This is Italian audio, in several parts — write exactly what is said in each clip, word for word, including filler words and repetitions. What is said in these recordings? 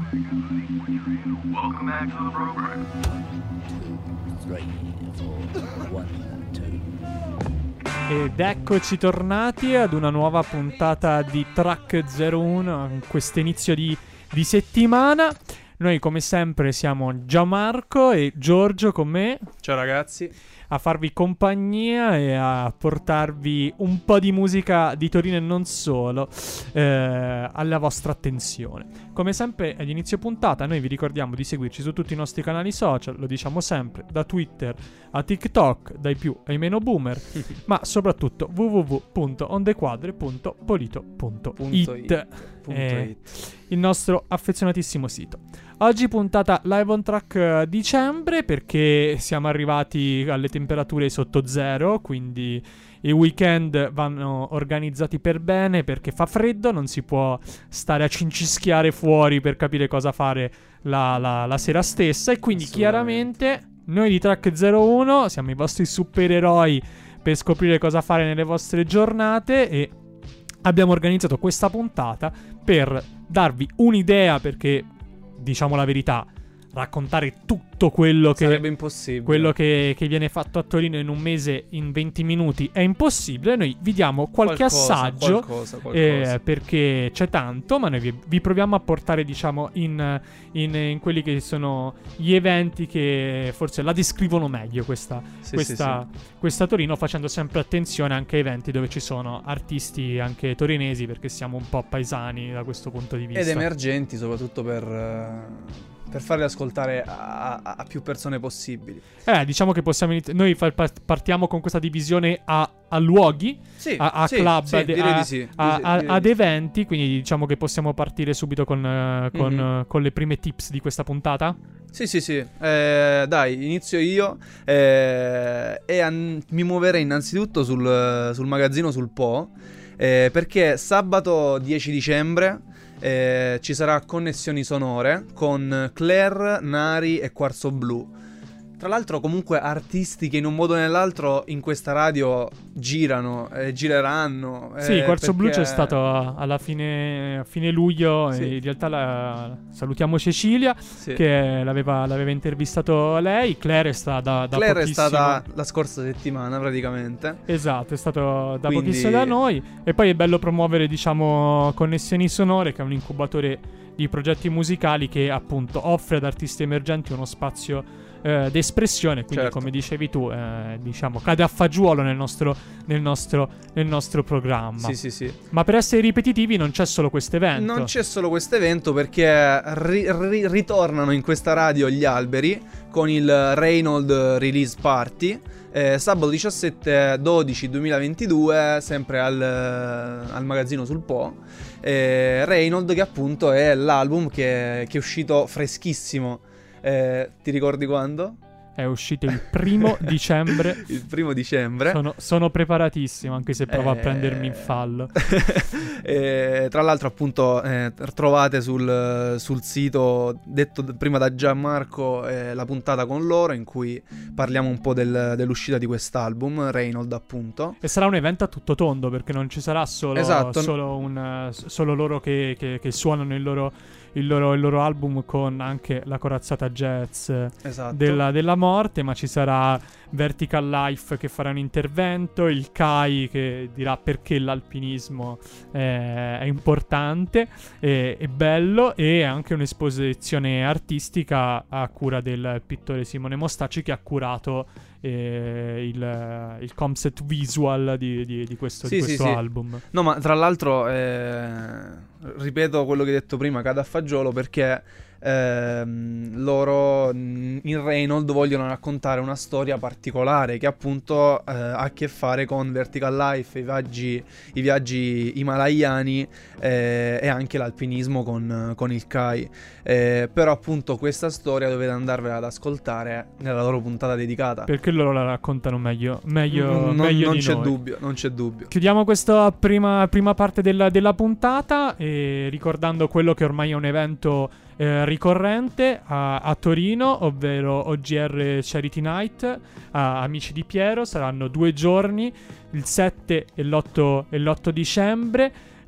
Welcome back to the program. Two, three, four, one, two. Ed eccoci tornati ad una nuova puntata di Track zero uno, in questo inizio di, di settimana. Noi come sempre siamo Gianmarco e Giorgio con me. Ciao ragazzi. A farvi compagnia e a portarvi un po' di musica di Torino e non solo eh, alla vostra attenzione. Come sempre ad inizio puntata noi vi ricordiamo di seguirci su tutti i nostri canali social, lo diciamo sempre, da Twitter a TikTok, dai più ai meno boomer, ma soprattutto w w w punto ondequadre punto polito punto it, eh, il nostro affezionatissimo sito. Oggi puntata live on track uh, dicembre, perché siamo arrivati alle temperature sotto zero, quindi i weekend vanno organizzati per bene, perché fa freddo, non si può stare a cincischiare fuori per capire cosa fare la, la, la sera stessa, e quindi chiaramente noi di Track zero uno siamo i vostri supereroi per scoprire cosa fare nelle vostre giornate, e abbiamo organizzato questa puntata per darvi un'idea, perché diciamo la verità, raccontare tutto quello che sarebbe impossibile. Quello che, che viene fatto a Torino in un mese, in venti minuti, è impossibile. Noi vi diamo qualche qualcosa, assaggio qualcosa, qualcosa. Eh, perché c'è tanto, ma noi vi, vi proviamo a portare, diciamo, in, in, in quelli che sono gli eventi che forse la descrivono meglio questa, Sì, questa, sì, sì. questa Torino, facendo sempre attenzione anche a eventi dove ci sono artisti anche torinesi, perché siamo un po' paesani da questo punto di vista. Ed emergenti, soprattutto per, uh, per farli ascoltare a, a, a più persone possibili. Eh, diciamo che possiamo inizi- noi fa- partiamo con questa divisione a, a luoghi, Sì, a, a sì, club, sì, a, direi a- di sì. a- Direi- a- direi ad di sì. eventi, quindi diciamo che possiamo partire subito con, eh, con, Mhm. eh, con le prime tips di questa puntata. Sì, sì, sì. Eh, dai, inizio io. Eh, e an- mi muoverei innanzitutto sul, sul magazzino sul Po. Eh, perché sabato dieci dicembre eh, ci sarà Connessioni Sonore con Claire, Nari e Quarzo Blu. Tra l'altro comunque artisti che in un modo o nell'altro in questa radio girano, eh, gireranno. eh, Sì, Quarzo Blu perché- c'è stato a- alla fine, a fine luglio, Sì. e in realtà la, salutiamo Cecilia, Sì. che l'aveva, l'aveva intervistato lei. Claire è stata da, da Claire è pochissimo. stata la scorsa settimana praticamente. Esatto, è stato da Quindi- pochissimo da noi. E poi è bello promuovere, diciamo, Connessioni Sonore, che è un incubatore di progetti musicali che appunto offre ad artisti emergenti uno spazio eh, d'espressione. Quindi, Certo. come dicevi tu, eh, diciamo, cade a fagiolo nel nostro, nel nostro, nel nostro programma. Sì, sì, sì. Ma per essere ripetitivi non c'è solo questo evento. Non c'è solo questo evento, perché ri- ri- ritornano in questa radio gli alberi con il Reynold Release Party. Eh, sabato diciassette dodici duemilaventidue, sempre al, al magazzino sul Po. Eh, Reynold, che appunto è l'album che, che è uscito freschissimo. Eh, ti ricordi quando? È uscito il primo dicembre. Il primo dicembre. Sono, sono preparatissimo, anche se provo a Eh, prendermi in fallo. eh, tra l'altro appunto eh, trovate sul, sul sito, detto d- prima da Gianmarco, eh, la puntata con loro in cui parliamo un po' del- dell'uscita di quest'album, Reynold appunto. E sarà un evento a tutto tondo, perché non ci sarà solo, Esatto. solo, un, eh, s- solo loro che, che- che suonano il loro, il, loro, il loro album con anche la corazzata jazz eh, Esatto. della, della morte, ma ci sarà Vertical Life che farà un intervento, il C A I che dirà perché l'alpinismo eh, è importante e è bello, e anche un'esposizione artistica a cura del pittore Simone Mostacci, che ha curato eh, il, il concept visual di, di, di questo, Sì, di sì, questo sì. album. No, ma tra l'altro eh, ripeto quello che hai detto prima, cade a fagiolo, perché ehm, loro mh, in Reynold vogliono raccontare una storia particolare che appunto eh, ha a che fare con Vertical Life, i viaggi, i viaggi himalayani eh, e anche l'alpinismo con, con il C A I. Eh, però appunto questa storia dovete andarvela ad ascoltare nella loro puntata dedicata. Perché loro la raccontano meglio, meglio, non meglio non di c'è noi. dubbio, non c'è dubbio. Chiudiamo questa prima, prima parte della, della puntata e ricordando quello che ormai è un evento eh, ricorrente a, a Torino, ovvero O G R Charity Night, a Amici di Piero. Saranno due giorni, il sette e l'otto, e l'otto dicembre,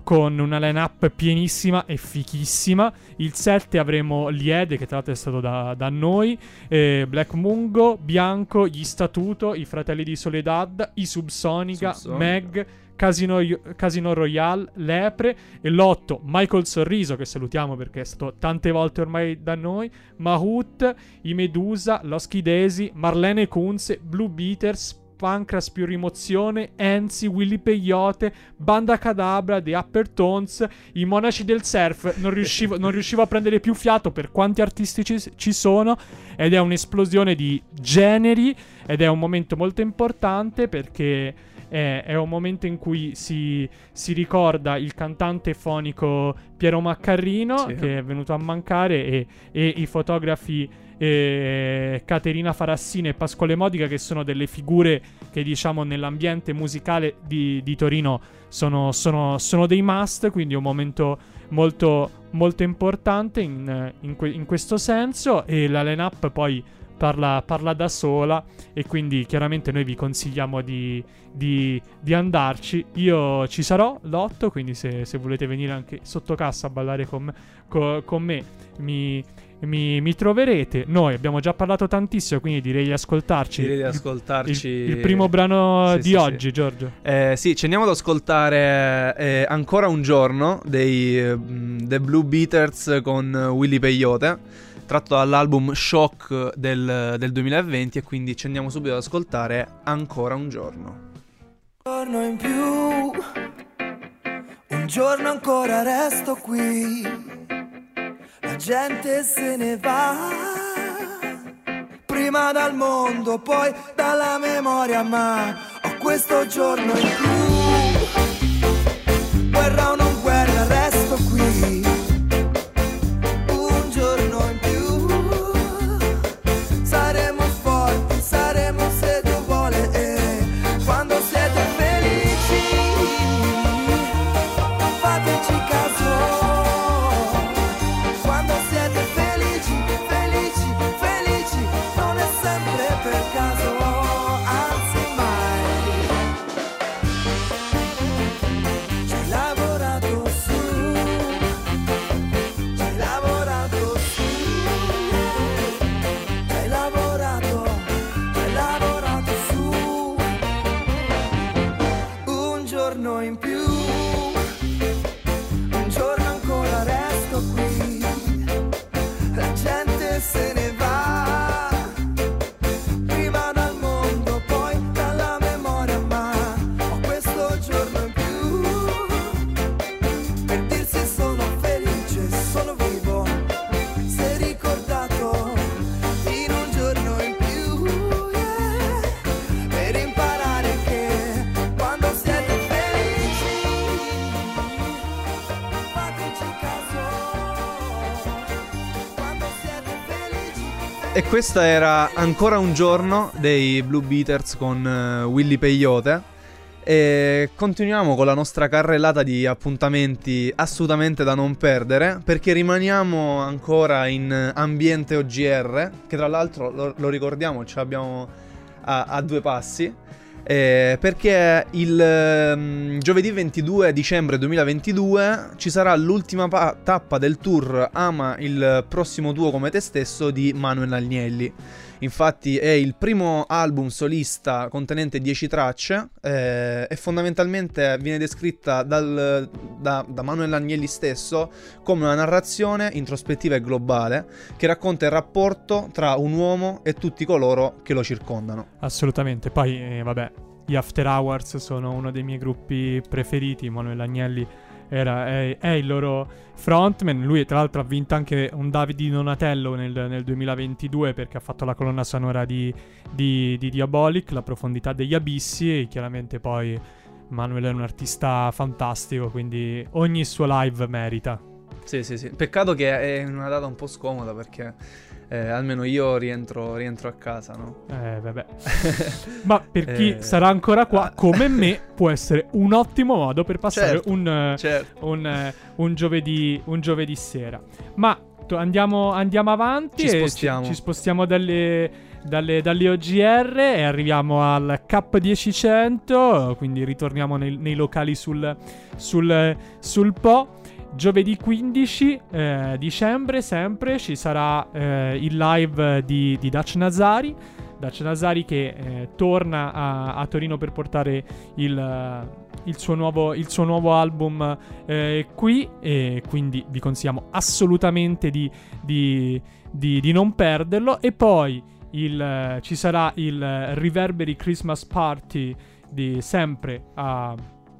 con una line-up pienissima e fichissima. Il sette avremo Liede, che tra l'altro è stato da, da noi, eh, Black Mungo, Bianco, Gli Statuto, i Fratelli di Soledad, i Subsonica, Subsonica. Meg, Casino, Casino Royale, Lepre, e l'otto Michael Sorriso, che salutiamo perché è stato tante volte ormai da noi, Mahout, i Medusa, Los Chidesi, Marlene Kunze, Blue Beaters, Pancras più rimozione, Enzi, Willy Peyote, Banda Cadabra, The Upper Tones, i Monaci del Surf. Non riuscivo, non riuscivo a prendere più fiato per quanti artisti ci, ci sono, ed è un'esplosione di generi, ed è un momento molto importante perché è, è un momento in cui si, si ricorda il cantante fonico Piero Maccarrino, Sì. che è venuto a mancare, e, e i fotografi e Caterina Farassina e Pasquale Modica, che sono delle figure che, diciamo, nell'ambiente musicale di, di Torino sono, sono, sono dei must, quindi è un momento molto, molto importante in, in, que- in questo senso, e la line-up poi parla, parla da sola, e quindi chiaramente noi vi consigliamo di, di, di andarci. Io ci sarò l'otto, quindi se, se volete venire anche sotto cassa a ballare con me, co- con me mi... Mi, mi troverete. Noi abbiamo già parlato tantissimo, quindi direi di ascoltarci. Direi di il- ascoltarci il, il primo brano Sì, di sì, oggi, sì. Giorgio. Eh, sì, ci andiamo ad ascoltare eh, Ancora un giorno dei eh, The Blue Beaters con Willy Peyote, tratto dall'album Shock del, del duemilaventi, e quindi ci andiamo subito ad ascoltare Ancora un giorno. Un giorno in più, un giorno ancora resto qui. La gente se ne va, prima dal mondo, poi dalla memoria, ma ho questo giorno in più. Guerra o non guerra, resto qui. Un giorno in più, saremo forti, saremo se Dio vuole, e quando siete felici, fateci caso. Quando siete felici, felici, felici, non è sempre per caso, anzi mai. Ci hai lavorato su, ci hai lavorato su, ci hai lavorato, ci hai lavorato su. Un giorno in più, un giorno ancora resto qui. La gente se ne va, prima dal mondo, poi dalla memoria, ma ho questo giorno in più per dirsi sono felice, sono vivo, sei ricordato in un giorno in più, yeah, per imparare che quando siete felici, fateci caso. E questa era Ancora un giorno dei Blue Beaters con uh, Willy Peyote. E continuiamo con la nostra carrellata di appuntamenti assolutamente da non perdere, perché rimaniamo ancora in ambiente O G R, che tra l'altro lo, lo ricordiamo, ce l'abbiamo a, a due passi. Eh, perché il um, giovedì ventidue dicembre duemilaventidue ci sarà l'ultima pa- tappa del tour Ama il prossimo tuo come te stesso di Manuel Agnelli. Infatti è il primo album solista contenente dieci tracce, eh, e fondamentalmente viene descritta dal, da, da Manuel Agnelli stesso come una narrazione introspettiva e globale che racconta il rapporto tra un uomo e tutti coloro che lo circondano. Assolutamente. Poi, eh, vabbè, gli After Hours sono uno dei miei gruppi preferiti. Manuel Agnelli era, è, è il loro frontman. Lui tra l'altro ha vinto anche un David di Donatello nel, nel duemilaventidue, perché ha fatto la colonna sonora di, di, di Diabolic, La profondità degli abissi, e chiaramente poi Manuel è un artista fantastico, quindi ogni suo live merita. Sì, sì, sì. Peccato che è una data un po' scomoda, perché eh, almeno io rientro, rientro a casa, no? Eh, vabbè. Ma per chi Eh, sarà ancora qua, ah. come me, può essere un ottimo modo per passare Certo, un, eh, certo. un, eh, un giovedì, un giovedì sera. Ma to- andiamo, andiamo avanti Ci e spostiamo. ci, ci spostiamo dalle, dalle, dalle O G R e arriviamo al K dieci cento, quindi ritorniamo nei, nei locali sul, sul, sul Po. Giovedì quindici eh, dicembre sempre ci sarà eh, il live di, di Dutch Nazari. Dutch Nazari che eh, torna a, a Torino per portare il, il, suo, nuovo, il suo nuovo album eh, qui, e quindi vi consigliamo assolutamente di, di, di, di non perderlo. E poi il, ci sarà il Riverberi Christmas Party di sempre a,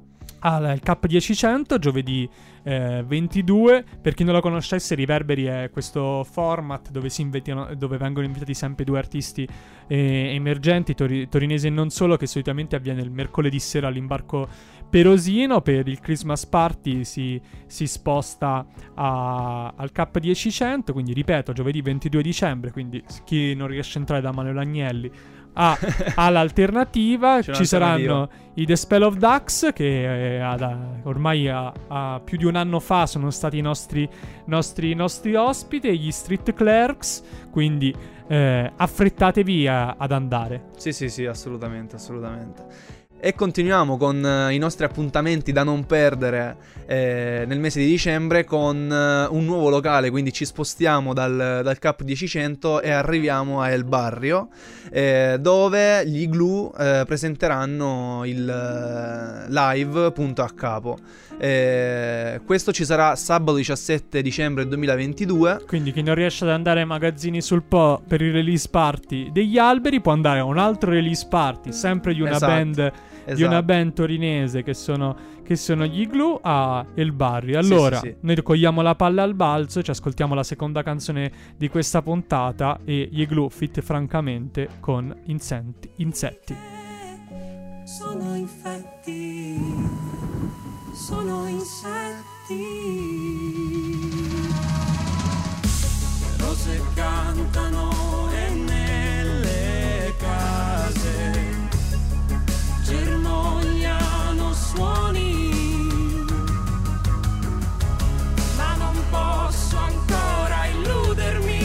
al K dieci cento giovedì Eh, ventidue. Per chi non lo conoscesse, Riverberi è questo format dove si invitano, dove vengono invitati sempre due artisti eh, emergenti tori- torinesi e non solo, che solitamente avviene il mercoledì sera all'imbarco Perosino. Per il Christmas Party si, si sposta a, al K dieci cento, quindi ripeto, giovedì ventidue dicembre, quindi chi non riesce a entrare da Manuel Agnelli Ah, all'alternativa ci saranno i The Spell of Dax, che eh, ad, ormai a, a più di un anno fa sono stati i nostri, nostri, nostri ospiti, e gli Street Clerks, quindi eh, affrettatevi a, ad andare. Sì, sì, sì, assolutamente, assolutamente. E continuiamo con uh, i nostri appuntamenti da non perdere eh, nel mese di dicembre con uh, un nuovo locale, quindi ci spostiamo dal, dal K dieci cento e arriviamo a El Barrio, eh, dove gli Igloo eh, presenteranno il uh, live punto a capo. Eh, questo ci sarà sabato diciassette dicembre duemilaventidue. Quindi chi non riesce ad andare ai magazzini sul Po per il release party degli alberi può andare a un altro release party, sempre di una Esatto. band Di Esatto. una band torinese che sono, che sono gli Igloo a El Barrio. Allora, sì, sì. noi cogliamo la palla al balzo, ci ascoltiamo la seconda canzone di questa puntata, e gli Igloo fit francamente con Insetti. Insetti. Sono infetti, sono insetti. Le rose cantano e nelle case germogliano suoni, ma non posso ancora illudermi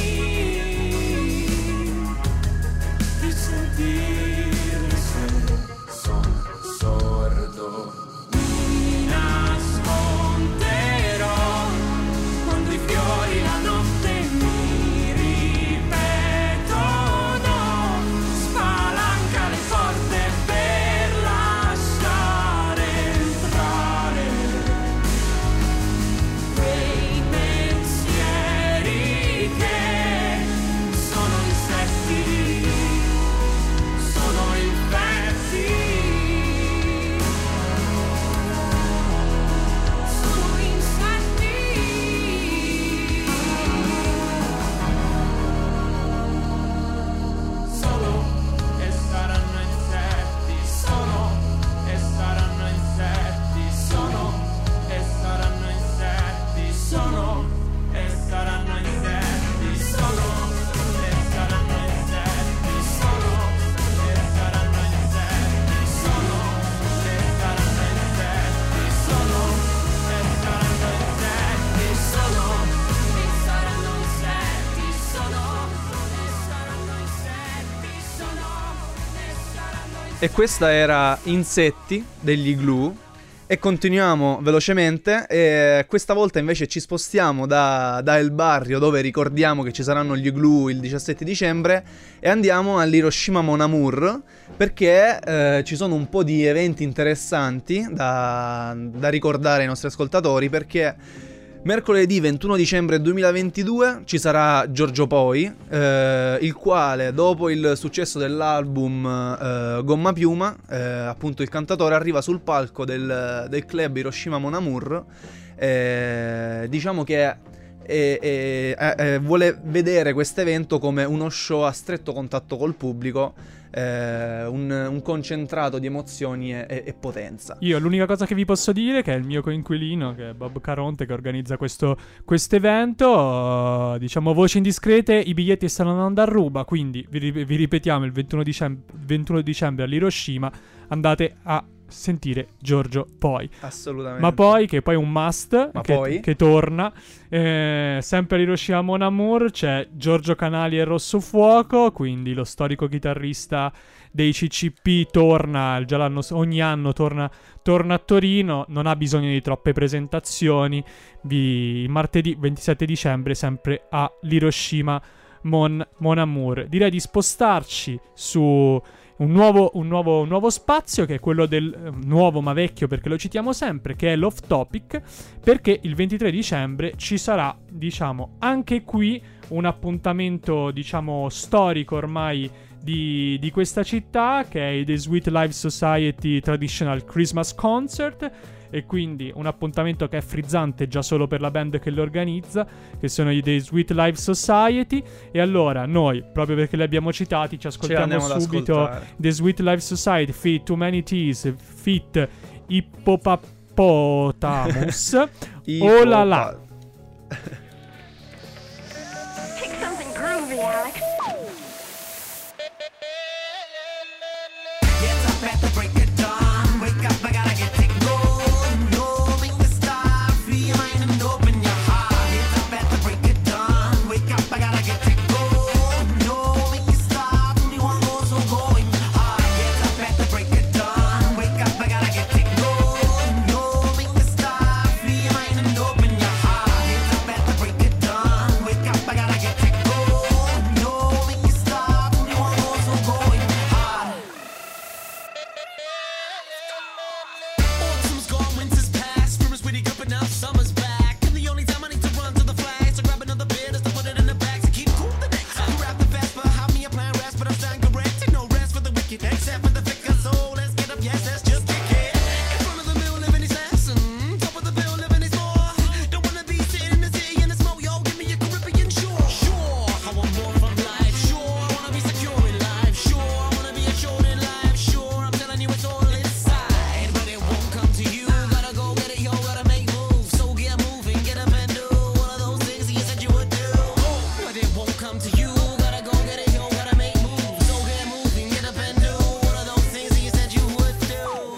di sentirmi se sono sordo. Mi nasconderò quando i fiori la notte mi ripetono, spalanca le porte per lasciare entrare quei pensieri che sono insetti, sono infetti, sono insetti, sono e saranno insetti, sono e saranno insetti, sono e saranno insetti, sono e saranno insetti, sono e saranno insetti, sono e saranno insetti, sono e saranno insetti, sono e saranno insetti, sono e saranno insetti, sono e saranno insetti, sono e saranno insetti. E questa era Insetti degli Igloo. E continuiamo velocemente. E questa volta invece ci spostiamo da, da El Barrio, dove ricordiamo che ci saranno gli Igloo il diciassette dicembre, e andiamo all'Hiroshima Mon Amour, perché eh, ci sono un po' di eventi interessanti da, da ricordare ai nostri ascoltatori, perché mercoledì ventuno dicembre duemilaventidue ci sarà Giorgio Poi, eh, il quale, dopo il successo dell'album eh, Gomma Piuma, eh, appunto il cantatore arriva sul palco del, del club Hiroshima Mon Amour. Eh, diciamo che E, e, e, vuole vedere questo evento come uno show a stretto contatto col pubblico, eh, un, un concentrato di emozioni e, e, e potenza. Io l'unica cosa che vi posso dire è che è il mio coinquilino, che è Bob Caronte, che organizza questo evento. Uh, diciamo, voci indiscrete, i biglietti stanno andando a ruba, quindi vi, vi ripetiamo il ventuno dicembre, ventuno dicembre all'Hiroshima, andate a sentire Giorgio poi. Assolutamente. Ma poi, che poi è un must, Ma che, poi? che torna, eh, sempre a Hiroshima Mon Amour c'è Giorgio Canali e Rosso Fuoco, quindi lo storico chitarrista dei C C P torna, già l'anno, ogni anno torna, torna a Torino, non ha bisogno di troppe presentazioni, vi, martedì ventisette dicembre sempre all'Hiroshima Mon, Mon Amour. Direi di spostarci su un nuovo, un, nuovo, un nuovo spazio, che è quello del eh, nuovo ma vecchio, perché lo citiamo sempre, che è l'Off Topic, perché il ventitré dicembre ci sarà, diciamo, anche qui un appuntamento, diciamo, storico ormai di, di questa città, che è il The Sweet Life Society Traditional Christmas Concert, e quindi un appuntamento che è frizzante già solo per la band che lo organizza, che sono i The Sweet Life Society. E allora noi, proprio perché li abbiamo citati, ci ascoltiamo andiamo ad subito ascoltare. The Sweet Life Society feat. Too Many Teas feat. Hippopotamus. Oh la la. Pick something groovy, Alex. Get up at the break of dawn. Wake up, I gotta get things going. Knowing the star, free your mind and open your heart. Get up at the break of dawn. Wake up, I gotta get things going. Knowing the star, only one goes so going hard. Get up at the break of dawn. Wake up, I gotta get things going. Knowing the star, free your mind and open your heart. Get up at the break of dawn. Wake up, I gotta get things going. Knowing the star, only one goes so going hard. Autumn's gone, winter's past. Spring's really up and now summer's back. And the only time I need to run to the flag, so grab another beer just to put it in the bag to keep cool the next time. Grab the best, but have me a plan rest, but I'm stand correct. Take no rest for the wicked, except for the thicker soul. Let's get up, yes, let's just kick it. In front of the mill, living is less, and top of the bill, living is more. Don't wanna be sitting in the city in the smoke, yo. Give me a Caribbean shore. Sure, I want more from life. Sure, I wanna be secure in life. Sure, I wanna be assured in life. Sure, I'm telling you it's all inside, but it won't come to you. Gotta go get it, yo, gotta make moves. So get moving, get up and do one of those things that you said you would do. But it won't come to you. Gotta go get it, yo, gotta make moves. So get moving, get up and do one of those things that you said you would do.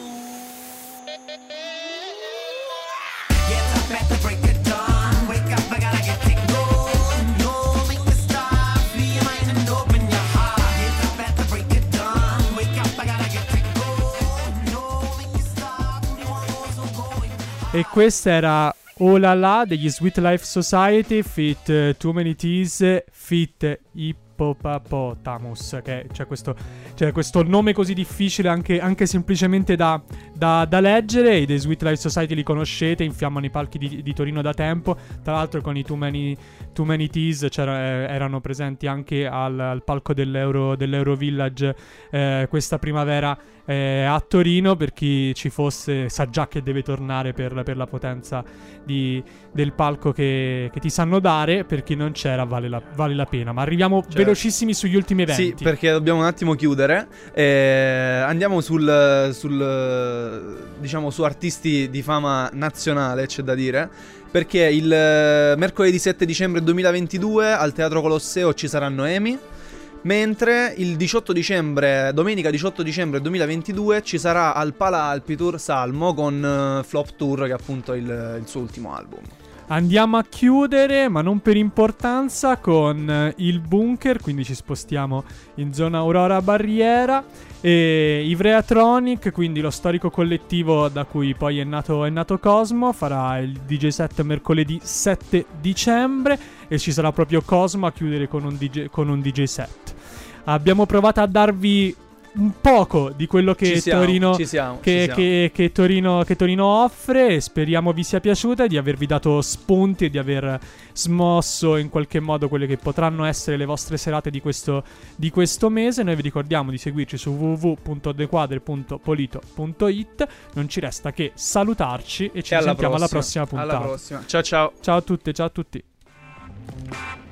Get up at the break of dawn. Wake up, I gotta get things going. Knowing the star, free your mind and open your heart. Get up at the break of dawn. Wake up, I gotta get things going. Knowing the star, only one goes so going hard. E questa era Oh la la degli Sweet Life Society feat. eh, Too Many Teas feat. Hippopotamus, che c'è questo, c'è questo nome così difficile anche, anche semplicemente da, da, da leggere. I The Sweet Life Society li conoscete, infiammano i palchi di, di Torino da tempo. Tra l'altro con i Too Many, Too Many Teas c'era, eh, erano presenti anche al, al palco dell'Euro, dell'Euro Village eh, questa primavera eh, a Torino. Per chi ci fosse sa già che deve tornare per, per la potenza di, del palco che, che ti sanno dare. Per chi non c'era vale la, vale la pena. Ma arriviamo Certo. velocissimi sugli ultimi eventi. Sì, perché dobbiamo un attimo chiudere. Eh, andiamo sul, sul diciamo su artisti di fama nazionale, c'è da dire. Perché il eh, mercoledì sette dicembre duemilaventidue al Teatro Colosseo ci saranno Emi. Mentre il diciotto dicembre, domenica diciotto dicembre duemilaventidue, ci sarà al Pala Alpitour Salmo con uh, Flop Tour, che è appunto il, il suo ultimo album. Andiamo a chiudere, ma non per importanza, con eh, il Bunker, quindi ci spostiamo in zona Aurora Barriera. E Ivreatronic, quindi lo storico collettivo da cui poi è nato, è nato Cosmo, farà il D J set mercoledì sette dicembre e ci sarà proprio Cosmo a chiudere con un D J, con un D J set. Abbiamo provato a darvi un poco di quello che Ci siamo, Torino ci siamo, che, ci siamo. che, che Torino che Torino offre, e speriamo vi sia piaciuta, di avervi dato spunti e di aver smosso in qualche modo quelle che potranno essere le vostre serate di questo, di questo mese. Noi vi ricordiamo di seguirci su w w w punto dequadre punto polito punto it. Non ci resta che salutarci e ci E alla sentiamo alla prossima, prossima puntata. alla prossima. Ciao ciao. Ciao a tutte, ciao a tutti.